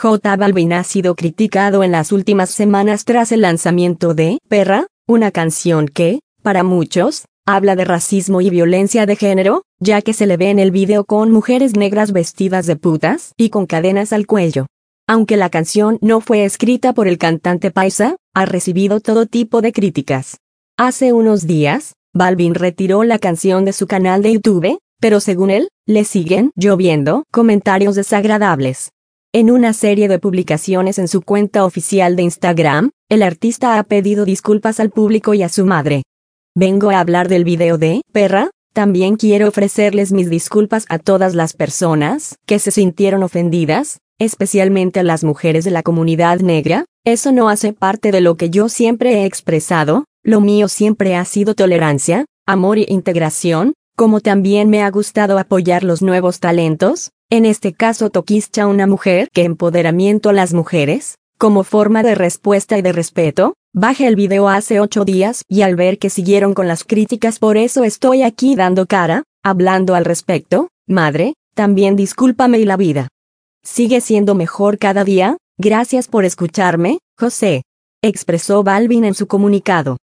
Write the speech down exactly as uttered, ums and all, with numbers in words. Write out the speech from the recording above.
J Balvin ha sido criticado en las últimas semanas tras el lanzamiento de Perra, una canción que, para muchos, habla de racismo y violencia de género, ya que se le ve en el video con mujeres negras vestidas de putas y con cadenas al cuello. Aunque la canción no fue escrita por el cantante paisa, ha recibido todo tipo de críticas. Hace unos días, Balvin retiró la canción de su canal de YouTube, pero según él, le siguen lloviendo comentarios desagradables. En una serie de publicaciones en su cuenta oficial de Instagram, el artista ha pedido disculpas al público y a su madre. Vengo a hablar del video de Perra, también quiero ofrecerles mis disculpas a todas las personas que se sintieron ofendidas, especialmente a las mujeres de la comunidad negra. Eso no hace parte de lo que yo siempre he expresado, lo mío siempre ha sido tolerancia, amor e integración, como también me ha gustado apoyar los nuevos talentos, en este caso Tokishcha, una mujer que empoderamiento a las mujeres, como forma de respuesta y de respeto. Bajé el video hace ocho días y al ver que siguieron con las críticas, por eso estoy aquí dando cara, hablando al respecto. Madre, también discúlpame y la vida sigue siendo mejor cada día, gracias por escucharme, José, expresó Balvin en su comunicado.